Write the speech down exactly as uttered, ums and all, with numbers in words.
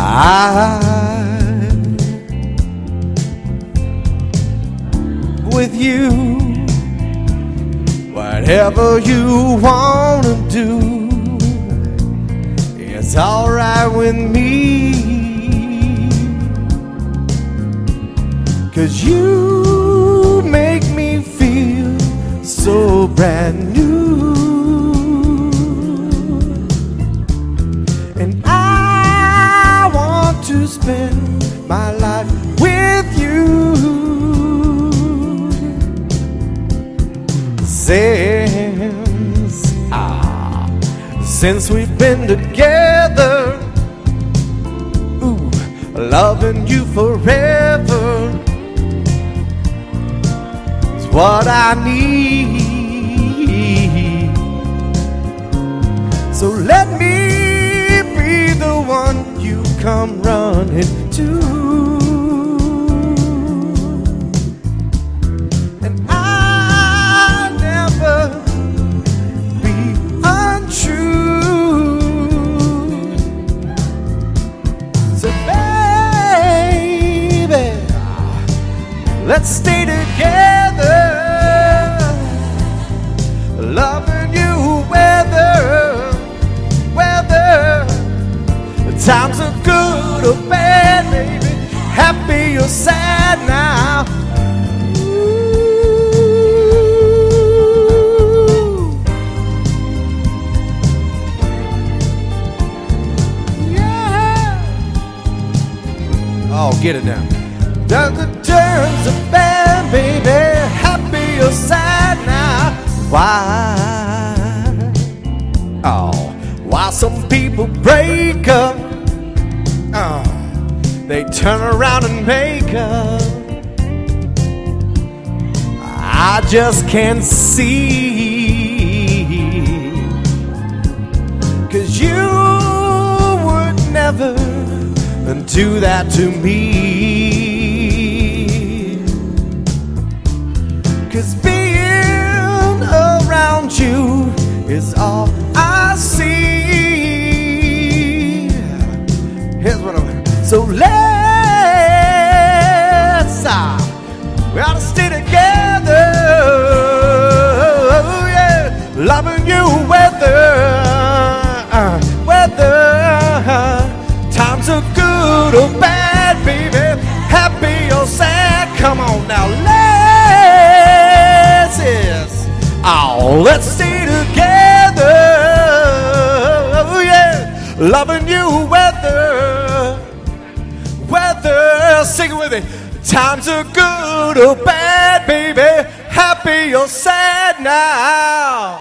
I, with you, whatever you wanna do, it's alright with me. 'Cause you make me feel so brand new, and I want to spend my life with you. Since, ah, since we've been together, ooh, loving you forever is what I need. So let me be the one you come running to. Let's stay together, loving you whether, whether the times are good or bad, baby, happy or sad now. Ooh. Yeah. Oh, get it now. Does the turns are bad, baby, happy or sad now? Why? Oh, why some people break up? Oh, they turn around and make up. I just can't see. 'Cause you would never do that to me. 'Cause being around you is all I see. Here's what I'm. So let's, uh, we ought to stay together. Oh, yeah, loving you whether, uh, whether times are good or bad, baby, happy or sad. Come on now, let's, yes. Oh, let's stay together. Oh, yeah, loving you whether, whether, sing it with me. Times are good or bad, baby, happy or sad now.